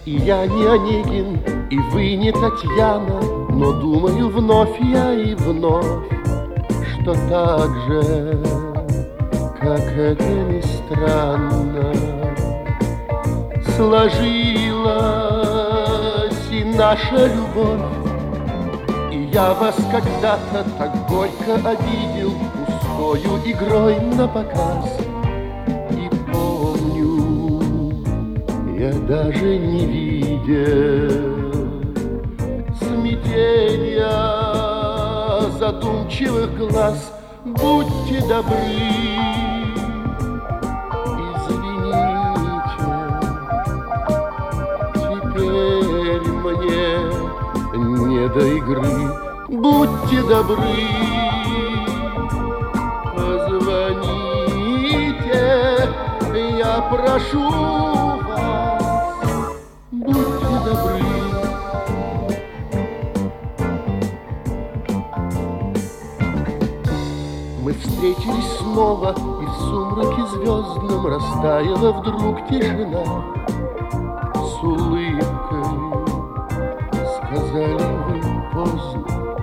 И я не Онегин, и вы не Татьяна, но думаю вновь я и вновь, что так же, как это ни странно, сложилась и наша любовь. И я вас когда-то так горько обидел пустою игрой на показ. И помню, я даже не видел смятения задумчивых глаз. Будьте добры, извините, теперь мне не до игры. Будьте добры, позвоните, я прошу вас. Будьте добры. Мы встретились снова, и в сумраке звездном растаяла вдруг тишина. С улыбкой сказали вы поздно,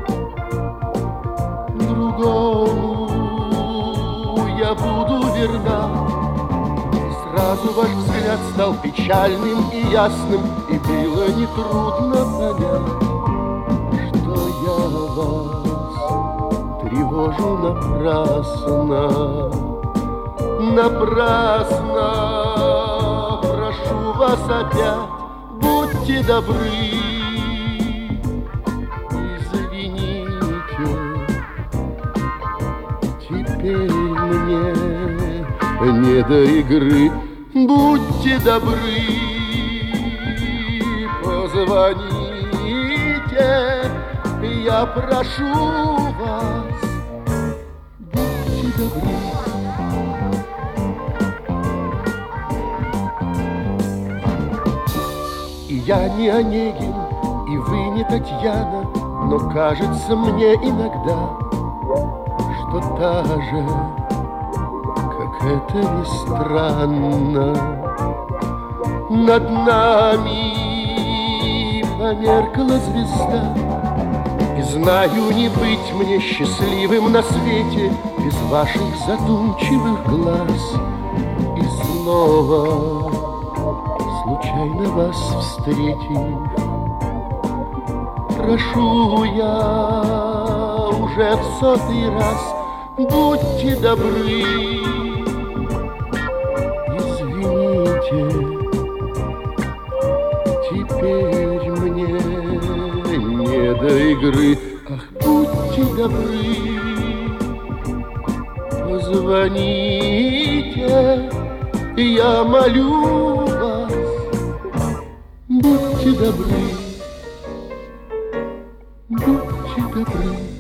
другому я буду верна. Сразу ваш взгляд стал печальным и ясным, и было нетрудно понять, что я вас тревожу напрасно, напрасно. Прошу вас опять, будьте добры, извините, теперь мне не до игры. Будьте добры, позвоните, я прошу вас. Будьте добры. И я не Онегин, и вы не Татьяна, но кажется мне иногда, что та же, как это ни странно, над нами померкла звезда. И знаю, не быть мне счастливым на свете без ваших задумчивых глаз. И снова, случайно вас встретив, прошу я уже в 100-й раз, будьте добры, извините, теперь мне не до игры. Ах, будьте добры, позвоните, я молю вас. Будьте добры, будьте добры.